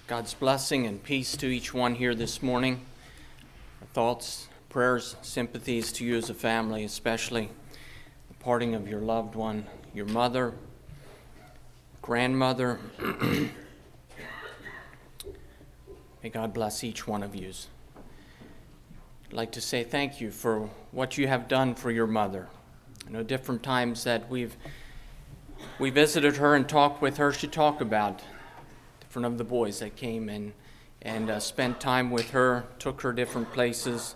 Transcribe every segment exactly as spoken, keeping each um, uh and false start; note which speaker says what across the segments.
Speaker 1: God's blessing and peace to each one here this morning. Our thoughts, prayers, sympathies to you as a family, especially the parting of your loved one, your mother, grandmother. May God bless each one of you. I'd like to say thank you for what you have done for your mother. I know different times that we've we visited her and talked with her. She talked about different of the boys that came in and uh, spent time with her, took her different places.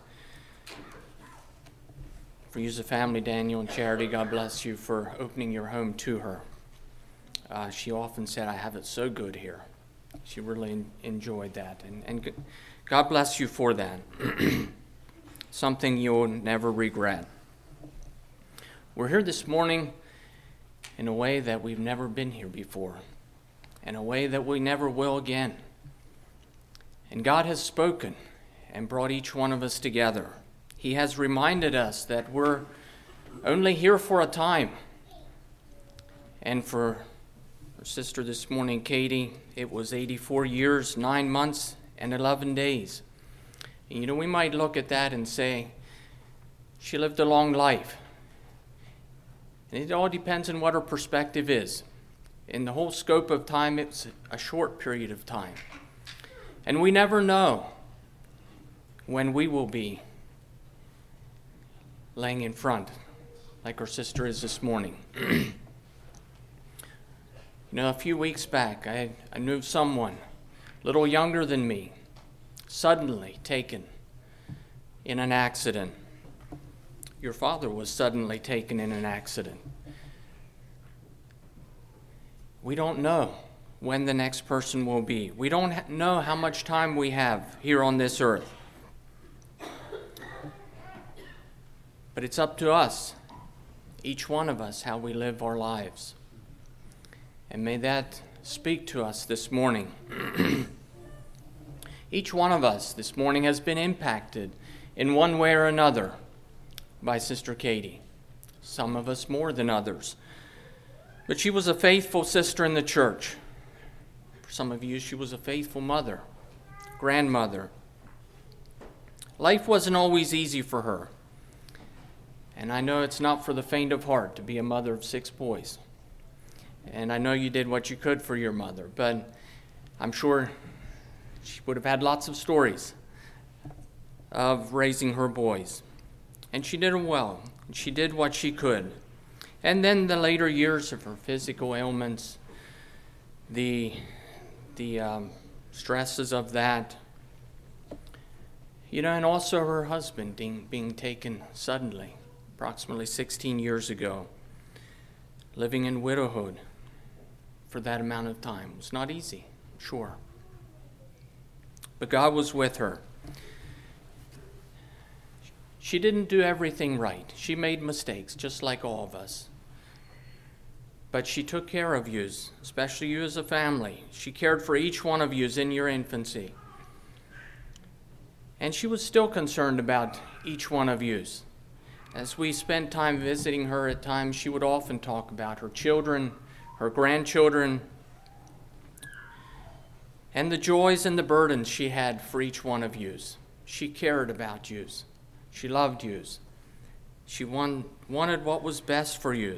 Speaker 1: For you as a family, Daniel and Charity, God bless you for opening your home to her. Uh, she often said, I have it so good here. She really en- enjoyed that. And, and God bless you for that. Something you'll never regret. We're here this morning in a way that we've never been here before, in a way that we never will again. And God has spoken and brought each one of us together. He has reminded us that we're only here for a time. And for our sister this morning, Katie, it was eighty-four years, nine months, and eleven days. And you know, we might look at that and say, she lived a long life. And it all depends on what her perspective is. In the whole scope of time, it's a short period of time. And we never know when we will be laying in front, like our sister is this morning. You know, a few weeks back, I, I knew someone a little younger than me, suddenly taken in an accident. Your father was suddenly taken in an accident. We don't know when the next person will be. We don't ha- know how much time we have here on this earth. But it's up to us, each one of us, how we live our lives. And may that speak to us this morning. Each one of us this morning has been impacted in one way or another by Sister Katie. Some of us more than others. But she was a faithful sister in the church. For some of you, she was a faithful mother, grandmother. Life wasn't always easy for her. And I know it's not for the faint of heart to be a mother of six boys. And I know you did what you could for your mother, but I'm sure she would have had lots of stories of raising her boys. And she did it well. She did what she could. And then the later years of her physical ailments, the, the um, stresses of that, you know, and also her husband being, being taken suddenly, approximately sixteen years ago, living in widowhood for that amount of time. It was not easy, sure. But God was with her. She didn't do everything right. She made mistakes, just like all of us. But she took care of you, especially you as a family. She cared for each one of you in your infancy. And she was still concerned about each one of you. As we spent time visiting her at times, she would often talk about her children, her grandchildren, and the joys and the burdens she had for each one of you. She cared about you. She loved you. She won, wanted what was best for you.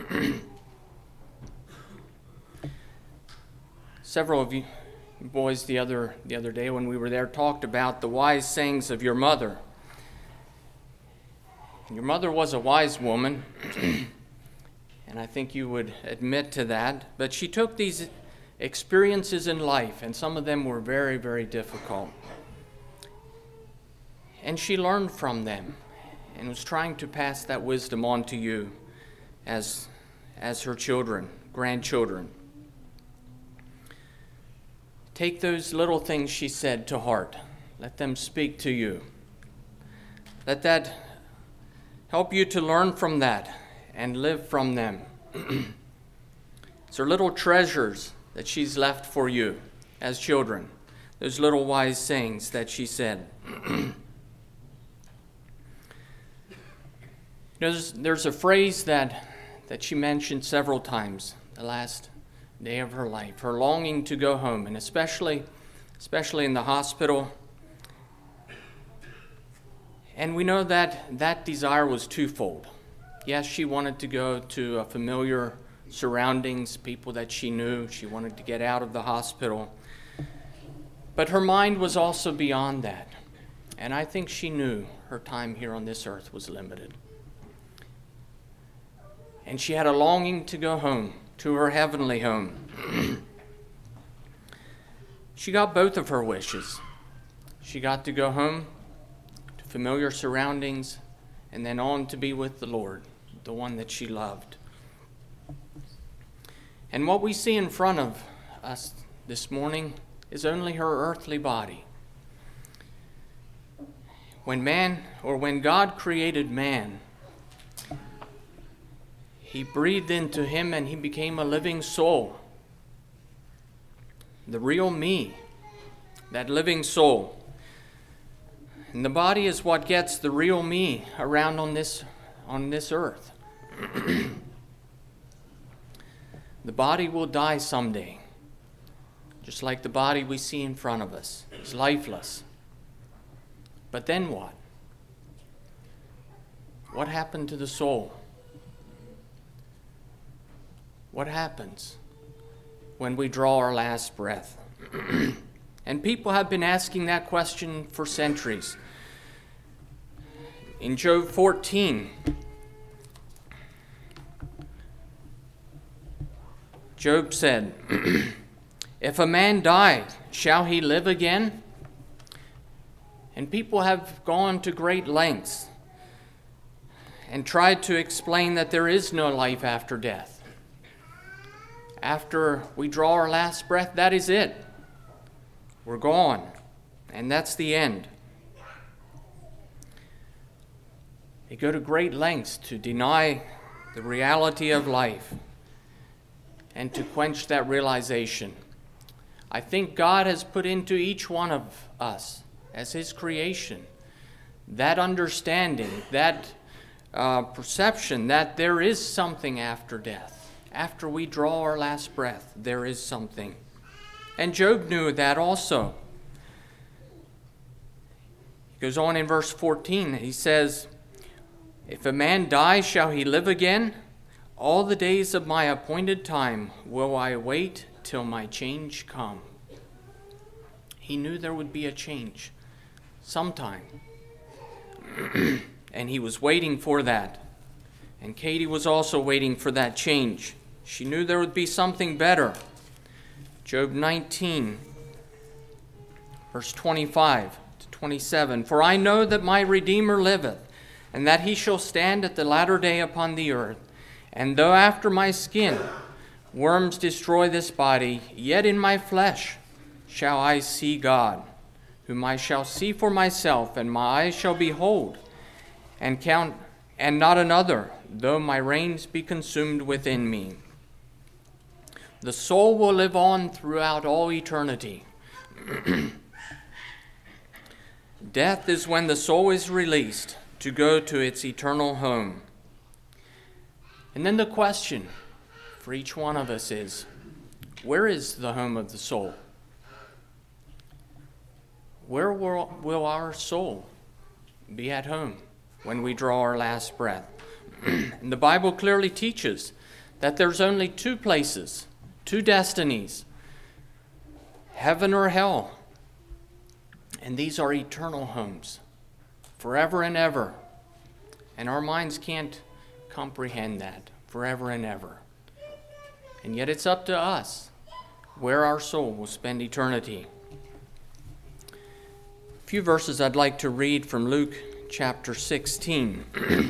Speaker 1: Several of you boys the other the other day when we were there talked about the wise sayings of your mother. Your mother was a wise woman, and I think you would admit to that. But she took these experiences in life, and some of them were very, very difficult. And she learned from them and was trying to pass that wisdom on to you as, as her children, grandchildren. Take those little things she said to heart. Let them speak to you. Let that help you to learn from that and live from them. These are little treasures that she's left for you as children. Those little wise sayings that she said. There's, there's a phrase that, that she mentioned several times the last day of her life, her longing to go home, and especially especially in the hospital. And we know that that desire was twofold. Yes, she wanted to go to a familiar surroundings, people that she knew. She wanted to get out of the hospital. But her mind was also beyond that. And I think she knew her time here on this earth was limited. And she had a longing to go home, to her heavenly home. She got both of her wishes. She got to go home to familiar surroundings and then on to be with the Lord, the one that she loved. And what we see in front of us this morning is only her earthly body. When man, or when God created man, He breathed into him and he became a living soul. The real me, that living soul. And the body is what gets the real me around on this, on this earth. The body will die someday, just like the body we see in front of us. It's lifeless. But then what? What happened to the soul? What happens when we draw our last breath? And people have been asking that question for centuries. In Job fourteen, Job said, "If a man die, shall he live again?" And people have gone to great lengths and tried to explain that there is no life after death. After we draw our last breath, that is it. We're gone, and that's the end. They go to great lengths to deny the reality of life and to quench that realization. I think God has put into each one of us, as His creation, that understanding, that uh, perception that there is something after death. After we draw our last breath, there is something. And Job knew that also. He goes on in verse fourteen, he says, "If a man die, shall he live again? All the days of my appointed time will I wait till my change come." He knew there would be a change sometime. And he was waiting for that. And Katie was also waiting for that change. She knew there would be something better. Job nineteen, verse twenty-five to twenty-seven. "For I know that my Redeemer liveth, and that he shall stand at the latter day upon the earth. And though after my skin worms destroy this body, yet in my flesh shall I see God, whom I shall see for myself, and my eyes shall behold, and count, and not another, though my reins be consumed within me." The soul will live on throughout all eternity. Death is when the soul is released to go to its eternal home. And then the question for each one of us is, where is the home of the soul? Where will, will our soul be at home when we draw our last breath? And the Bible clearly teaches that there's only two places, two destinies, heaven or hell. And these are eternal homes, forever and ever. And our minds can't comprehend that, forever and ever. And yet it's up to us where our soul will spend eternity. A few verses I'd like to read from Luke chapter sixteen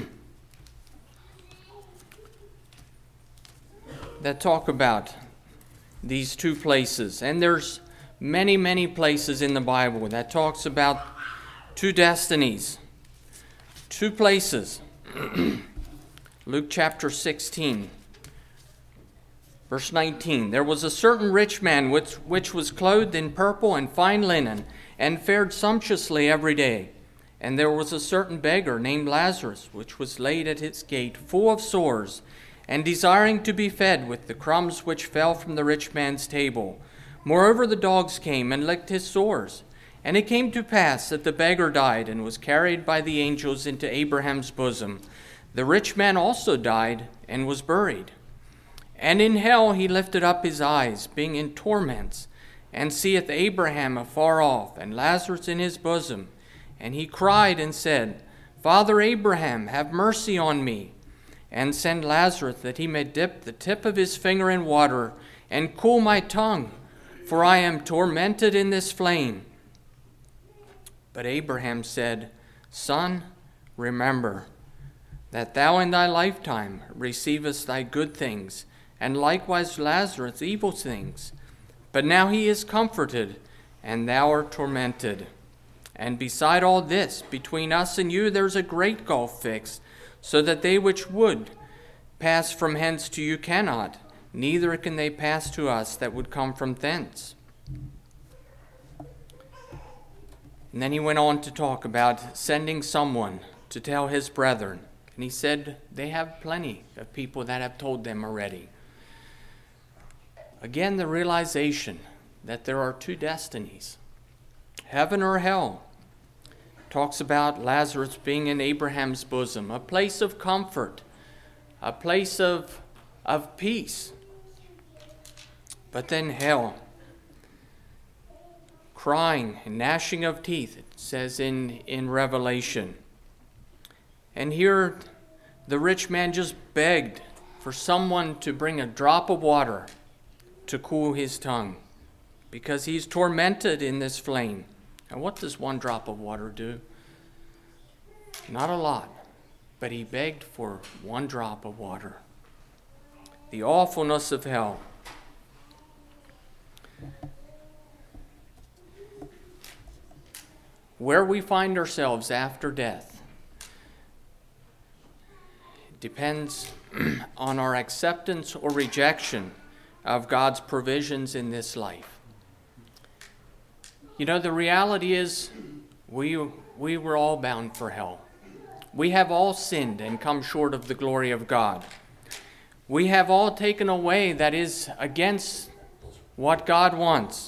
Speaker 1: that talk about these two places. And there's many, many places in the Bible that talks about two destinies, two places. Luke chapter sixteen, verse nineteen. "There was a certain rich man which, which was clothed in purple and fine linen, and fared sumptuously every day. And there was a certain beggar named Lazarus, which was laid at his gate, full of sores, and desiring to be fed with the crumbs which fell from the rich man's table. Moreover, the dogs came and licked his sores. And it came to pass that the beggar died and was carried by the angels into Abraham's bosom. The rich man also died and was buried. And in hell he lifted up his eyes, being in torments, and seeth Abraham afar off, and Lazarus in his bosom. And he cried and said, Father Abraham, have mercy on me, and send Lazarus that he may dip the tip of his finger in water, and cool my tongue, for I am tormented in this flame. But Abraham said, Son, remember that thou in thy lifetime receivest thy good things, and likewise Lazarus evil things. But now he is comforted, and thou art tormented. And beside all this, between us and you there is a great gulf fixed, so that they which would pass from hence to you cannot, neither can they pass to us that would come from thence. And then he went on to talk about sending someone to tell his brethren. And he said they have plenty of people that have told them already. Again, the realization that there are two destinies, heaven or hell. Talks about Lazarus being in Abraham's bosom, a place of comfort, a place of, of peace. But then hell, crying and gnashing of teeth, it says in, in Revelation. And here the rich man just begged for someone to bring a drop of water to cool his tongue, because he's tormented in this flame. And what does one drop of water do? Not a lot, but he begged for one drop of water. The awfulness of hell. Where we find ourselves after death depends on our acceptance or rejection of God's provisions in this life. You know, the reality is we, we were all bound for hell. We have all sinned and come short of the glory of God. We have all taken a way that is against what God wants.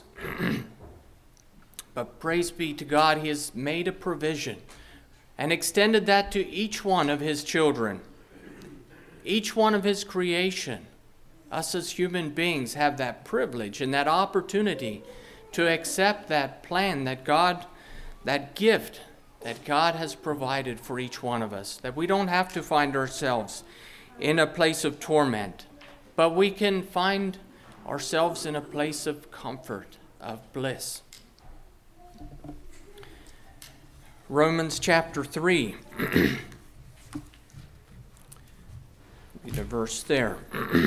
Speaker 1: But praise be to God, He has made a provision and extended that to each one of His children, each one of His creation. Us as human beings have that privilege and that opportunity to accept that plan that God, that gift that God has provided for each one of us, that we don't have to find ourselves in a place of torment, but we can find ourselves in a place of comfort, of bliss. Romans chapter three. Read a verse there.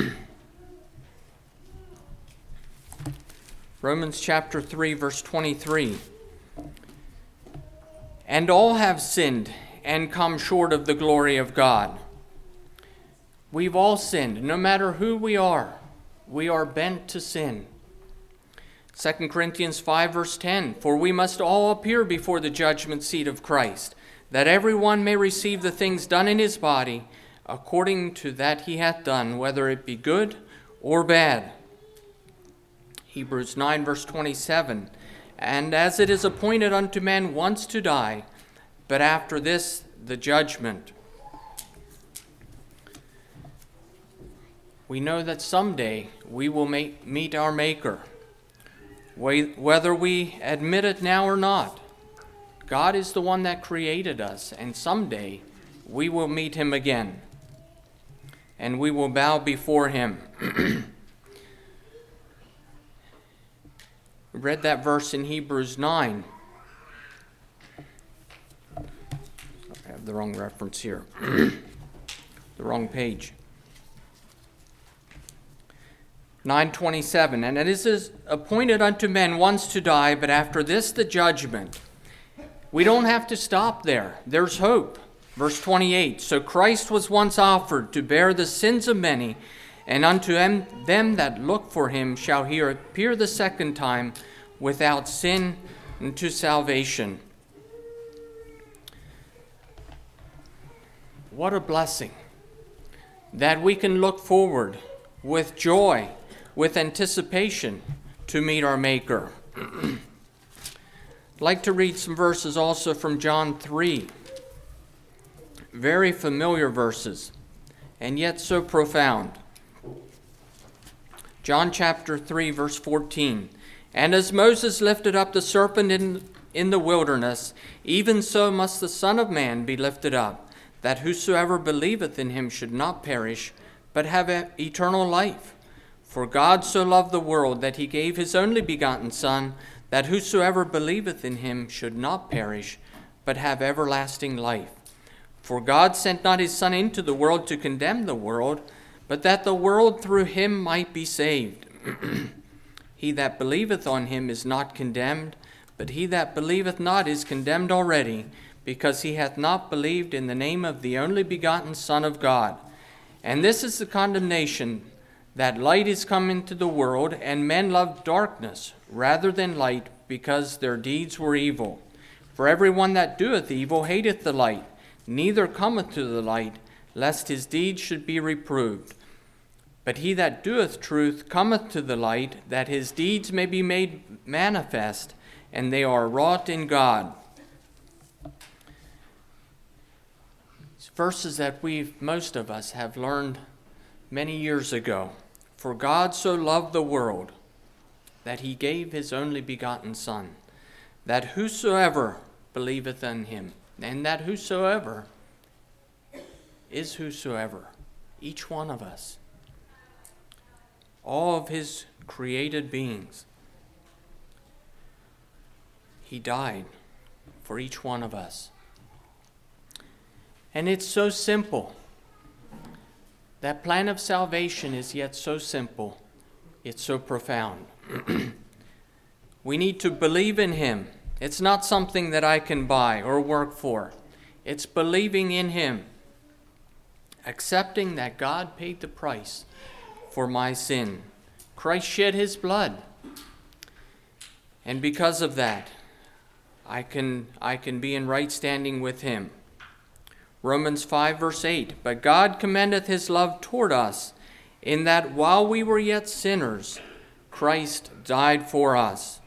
Speaker 1: Romans chapter three, verse twenty-three. And all have sinned and come short of the glory of God. We've all sinned, no matter who we are. We are bent to sin. Second Corinthians five, verse ten, for we must all appear before the judgment seat of Christ, that every one may receive the things done in his body, according to that he hath done, whether it be good or bad. Hebrews nine, verse twenty-seven, and as it is appointed unto man once to die, but after this the judgment. We know that someday we will make, meet our Maker. Whether we admit it now or not, God is the one that created us, and someday we will meet Him again, and we will bow before Him. We read that verse in Hebrews nine. I have the wrong reference here. The wrong page. nine twenty-seven, and it is appointed unto men once to die, but after this the judgment. We don't have to stop there. There's hope. Verse twenty-eight, so Christ was once offered to bear the sins of many, and unto them, them that look for Him shall He appear the second time without sin unto salvation. What a blessing that we can look forward with joy, with anticipation to meet our Maker. I'd like to read some verses also from John three. Very familiar verses, and yet so profound. John chapter three, verse fourteen. And as Moses lifted up the serpent in, in the wilderness, even so must the Son of Man be lifted up, that whosoever believeth in him should not perish, but have eternal life. For God so loved the world that he gave his only begotten Son, that whosoever believeth in him should not perish, but have everlasting life. For God sent not his Son into the world to condemn the world, but that the world through him might be saved. He that believeth on him is not condemned, but he that believeth not is condemned already, because he hath not believed in the name of the only begotten Son of God. And this is the condemnation, that light is come into the world, and men loved darkness rather than light, because their deeds were evil. For every one that doeth evil hateth the light, neither cometh to the light, lest his deeds should be reproved. But he that doeth truth cometh to the light, that his deeds may be made manifest, and they are wrought in God. These verses that we, most of us, have learned many years ago. For God so loved the world, that he gave his only begotten Son, that whosoever believeth in him, and that whosoever is whosoever, each one of us, all of his created beings. He died for each one of us. And it's so simple. That plan of salvation is yet so simple. It's so profound. We need to believe in him. It's not something that I can buy or work for. It's believing in him. Accepting that God paid the price for my sin. Christ shed his blood. And because of that, I can, I can be in right standing with him. Romans five, verse eight. But God commendeth his love toward us, in that while we were yet sinners, Christ died for us.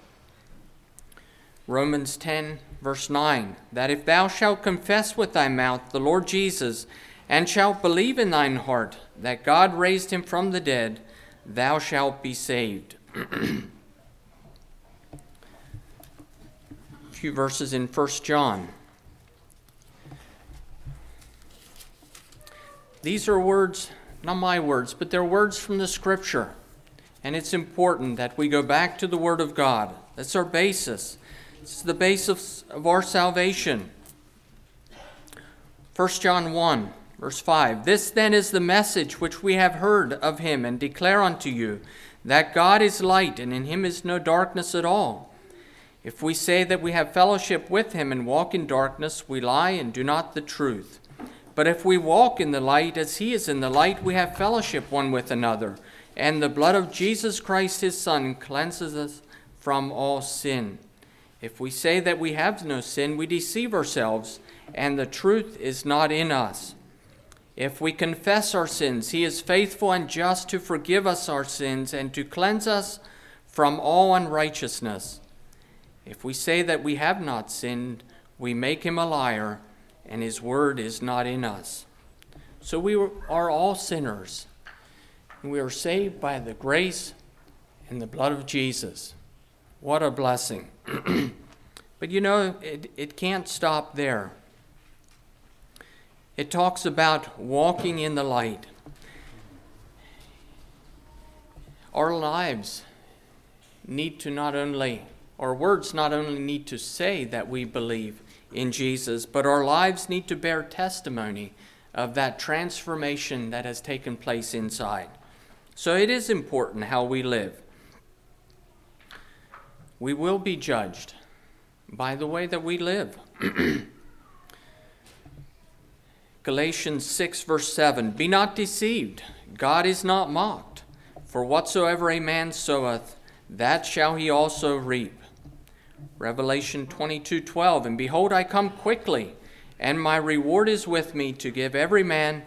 Speaker 1: Romans ten, verse nine. That if thou shalt confess with thy mouth the Lord Jesus, and shalt believe in thine heart that God raised him from the dead, thou shalt be saved. A few verses in First John. These are words, not my words, but they're words from the Scripture. And it's important that we go back to the Word of God. That's our basis. It's the basis of our salvation. First John one. Verse five, This then is the message which we have heard of him and declare unto you, that God is light, and in him is no darkness at all. If we say that we have fellowship with him and walk in darkness, we lie and do not the truth. But if we walk in the light as he is in the light, we have fellowship one with another. And the blood of Jesus Christ his Son cleanses us from all sin. If we say that we have no sin, we deceive ourselves, and the truth is not in us. If we confess our sins, he is faithful and just to forgive us our sins and to cleanse us from all unrighteousness. If we say that we have not sinned, we make him a liar, and his word is not in us. So we are all sinners, and we are saved by the grace and the blood of Jesus. What a blessing. But you know, it, it can't stop there. It talks about walking in the light. Our lives need to not only, our words not only need to say that we believe in Jesus, but our lives need to bear testimony of that transformation that has taken place inside. So it is important how we live. We will be judged by the way that we live. Galatians six, verse seven, Be not deceived, God is not mocked. For whatsoever a man soweth, that shall he also reap. Revelation twenty-two, twelve, And behold, I come quickly, and my reward is with me, to give every man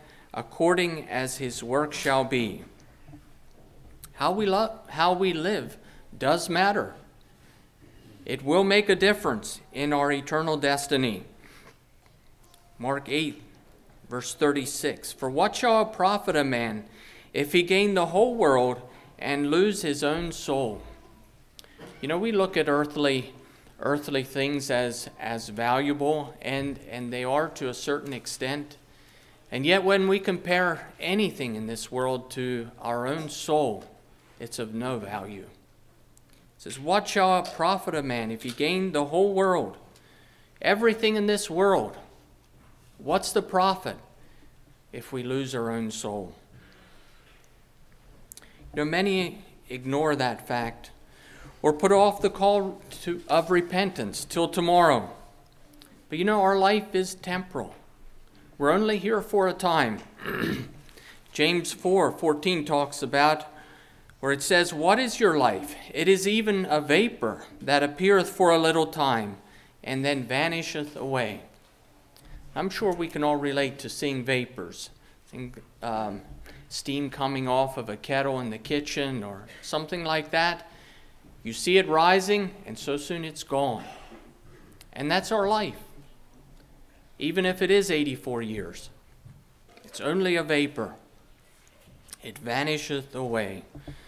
Speaker 1: according as his work shall be. How we, lo- how we live does matter. It will make a difference in our eternal destiny. Mark eight, verse thirty-six. For what shall it profit a man if he gain the whole world and lose his own soul? You know, we look at earthly earthly things as, as valuable, and, and they are to a certain extent. And yet when we compare anything in this world to our own soul, it's of no value. It says, what shall it profit a man if he gain the whole world? Everything in this world. What's the profit if we lose our own soul? You know, many ignore that fact or put off the call to, of repentance till tomorrow. But you know, our life is temporal. We're only here for a time. James four fourteen talks about, where it says, what is your life? It is even a vapor that appeareth for a little time, and then vanisheth away. I'm sure we can all relate to seeing vapors. Think, um, steam coming off of a kettle in the kitchen or something like that. You see it rising, and so soon it's gone. And that's our life. Even if it is eighty-four years, it's only a vapor. It vanisheth away.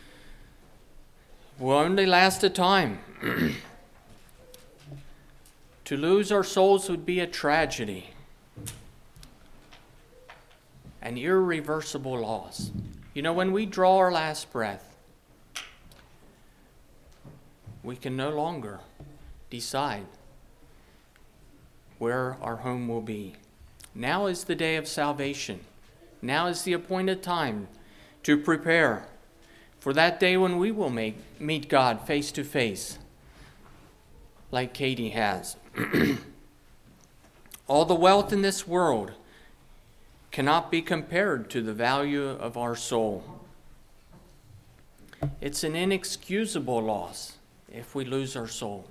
Speaker 1: Will only last a time. To lose our souls would be a tragedy, an irreversible loss. You know, when we draw our last breath, we can no longer decide where our home will be. Now is the day of salvation. Now is the appointed time to prepare for that day when we will make, meet God face to face, like Katie has. All the wealth in this world cannot be compared to the value of our soul. It's an inexcusable loss if we lose our soul.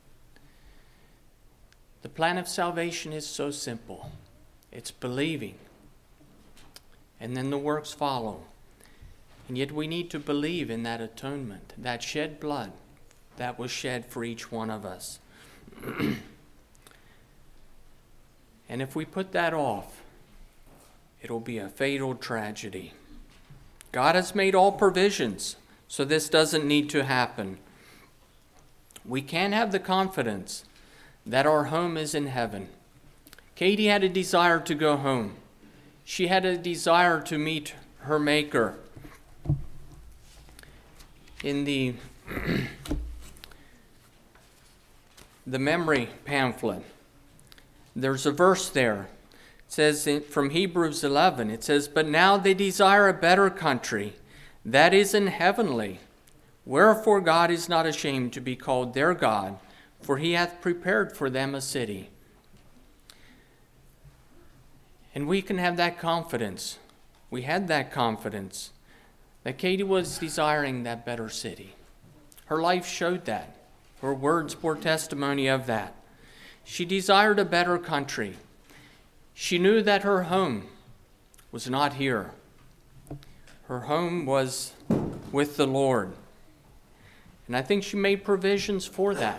Speaker 1: The plan of salvation is so simple. It's believing, and then the works follow. And yet we need to believe in that atonement, that shed blood that was shed for each one of us. And if we put that off, it'll be a fatal tragedy. God has made all provisions, so this doesn't need to happen. We can have the confidence that our home is in heaven. Katie had a desire to go home. She had a desire to meet her Maker. In the, the memory pamphlet, there's a verse there. It says in, from Hebrews eleven, it says, but now they desire a better country, that is in heavenly. Wherefore God is not ashamed to be called their God, for he hath prepared for them a city. And we can have that confidence. We had that confidence that Katie was desiring that better city. Her life showed that. Her words bore testimony of that. She desired a better country. She knew that her home was not here. Her home was with the Lord. And I think she made provisions for that.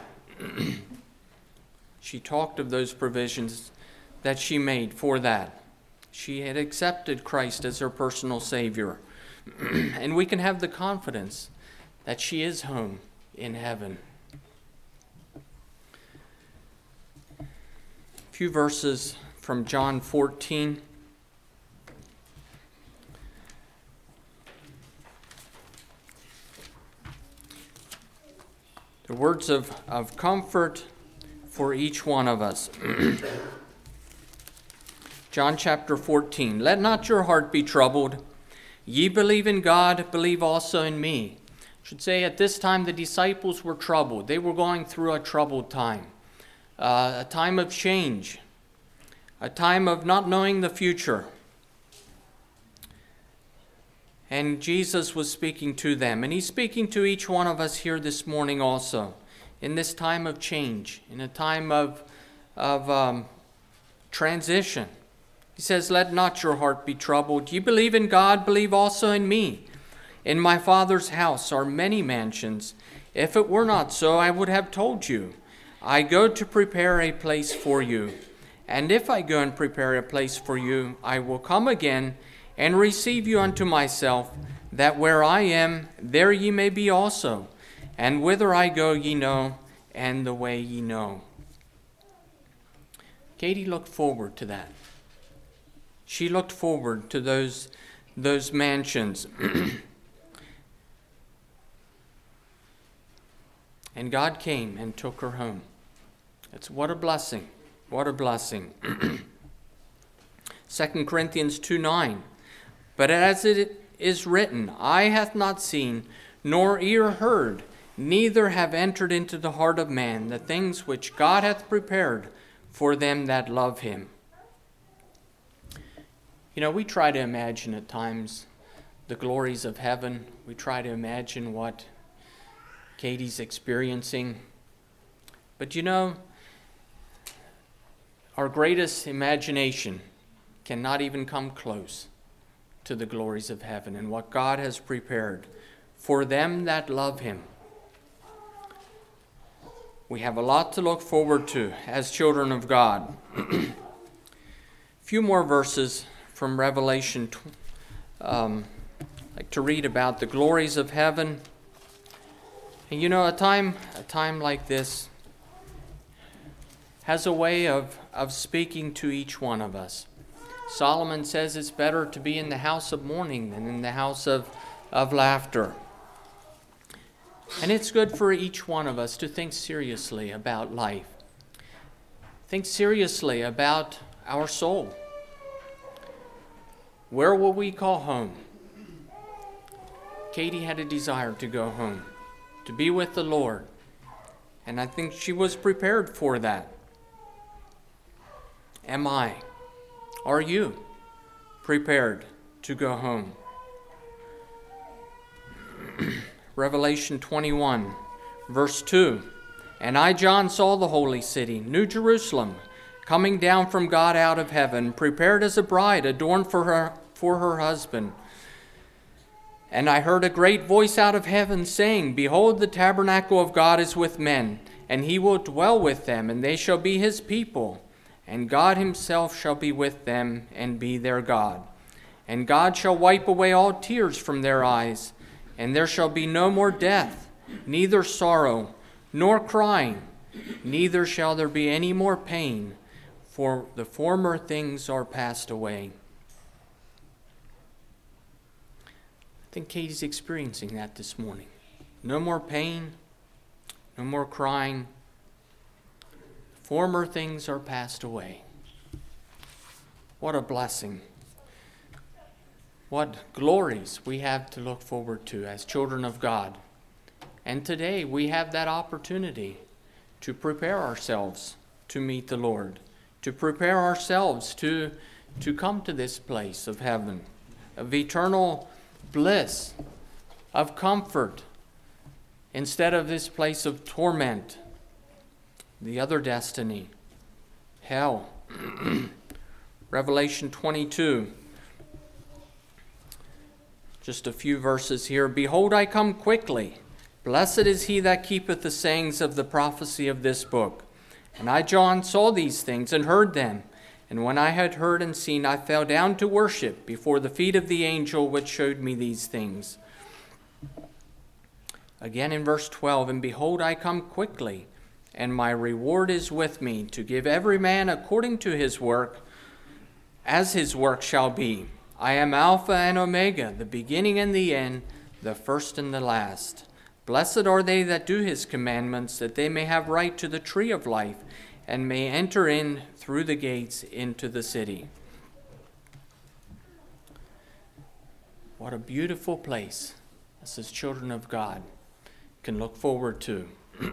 Speaker 1: She talked of those provisions that she made for that. She had accepted Christ as her personal Savior. And we can have the confidence that she is home in heaven. A few verses from John fourteen. The words of, of comfort for each one of us. John chapter fourteen. Let not your heart be troubled. Ye believe in God, believe also in me. I should say at this time the disciples were troubled. They were going through a troubled time. Uh, a time of change. A time of not knowing the future. And Jesus was speaking to them. And he's speaking to each one of us here this morning also. In this time of change. In a time of, of um, transition. He says, let not your heart be troubled. Ye believe in God, believe also in me. In my Father's house are many mansions. If it were not so, I would have told you. I go to prepare a place for you. And if I go and prepare a place for you, I will come again and receive you unto myself, that where I am, there ye may be also. And whither I go ye know, and the way ye know. Katie looked forward to that. She looked forward to those, those mansions. And God came and took her home. It's what a blessing. What a blessing. Second Corinthians two nine. But as it is written, eye hath not seen, nor ear heard, neither have entered into the heart of man the things which God hath prepared for them that love him. You know, we try to imagine at times the glories of heaven. We try to imagine what Katie's experiencing. But you know, our greatest imagination cannot even come close to the glories of heaven and what God has prepared for them that love him. We have a lot to look forward to as children of God. A few more verses from Revelation. Um, I'd like to read about the glories of heaven. And you know, a time, a time like this has a way of, of speaking to each one of us. Solomon says it's better to be in the house of mourning than in the house of, of laughter. And it's good for each one of us to think seriously about life. Think seriously about our soul. Where will we call home? Katie had a desire to go home, to be with the Lord. And I think she was prepared for that. Am I? Are you prepared to go home? Revelation twenty-one, verse two. And I, John, saw the holy city, New Jerusalem, coming down from God out of heaven, prepared as a bride adorned for her, for her husband. And I heard a great voice out of heaven saying, Behold, the tabernacle of God is with men, and he will dwell with them, and they shall be his people. And God himself shall be with them, and be their God. And God shall wipe away all tears from their eyes, and there shall be no more death, neither sorrow, nor crying, neither shall there be any more pain, for the former things are passed away. I think Katie's experiencing that this morning. No more pain, no more crying. Former things are passed away. What a blessing. What glories we have to look forward to as children of God. And today we have that opportunity to prepare ourselves to meet the Lord, to prepare ourselves to, to come to this place of heaven, of eternal bliss, of comfort, instead of this place of torment, the other destiny, hell. Revelation twenty-two. Just a few verses here. Behold, I come quickly. Blessed is he that keepeth the sayings of the prophecy of this book. And I, John, saw these things and heard them. And when I had heard and seen, I fell down to worship before the feet of the angel which showed me these things. Again in verse twelve, And behold, I come quickly, and my reward is with me, to give every man according to his work, as his work shall be. I am Alpha and Omega, the beginning and the end, the first and the last. Blessed are they that do his commandments, that they may have right to the tree of life, and may enter in through the gates into the city. What a beautiful place, as his children of God can look forward to.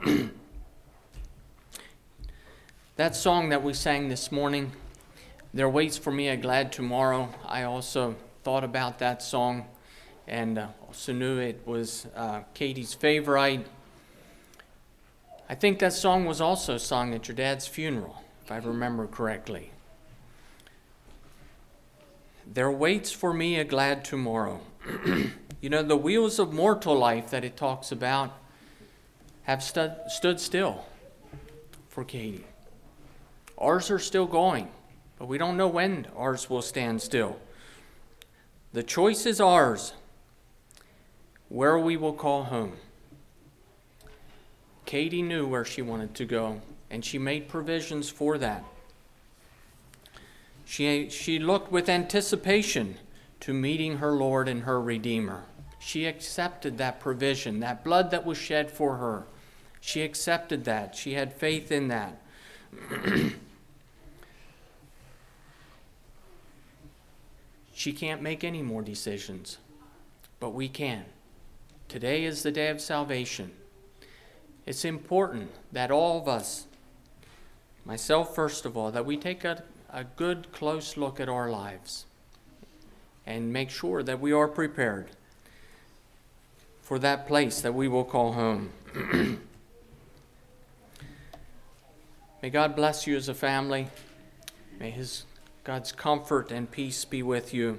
Speaker 1: That song that we sang this morning, There Waits for Me a Glad Tomorrow, I also thought about that song and uh, also knew it was uh, Katie's favorite. I think that song was also sung at your dad's funeral, if I remember correctly. There waits for me a glad tomorrow. You know, the wheels of mortal life that it talks about, have stu- stood still for Katie. Ours are still going, but we don't know when ours will stand still. The choice is ours, where we will call home. Katie knew where she wanted to go, and she made provisions for that. She, she looked with anticipation to meeting her Lord and her Redeemer. She accepted that provision, that blood that was shed for her. She accepted that. She had faith in that. She can't make any more decisions, but we can. Today is the day of salvation. It's important that all of us, myself first of all, that we take a, a good, close look at our lives and make sure that we are prepared for that place that we will call home. May God bless you as a family. May His God's comfort and peace be with you.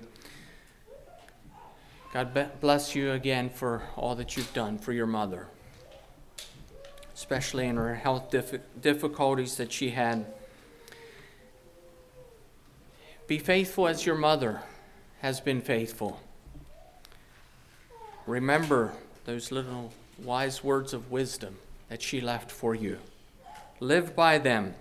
Speaker 1: God be- bless you again for all that you've done for your mother, especially in her health dif- difficulties that she had. Be faithful as your mother has been faithful. Remember those little wise words of wisdom that she left for you. Live by them.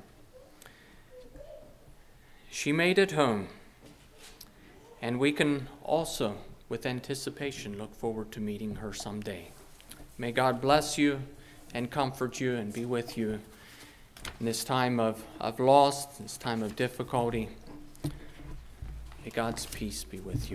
Speaker 1: She made it home, and we can also, with anticipation, look forward to meeting her someday. May God bless you and comfort you and be with you in this time of, of loss, this time of difficulty. May God's peace be with you.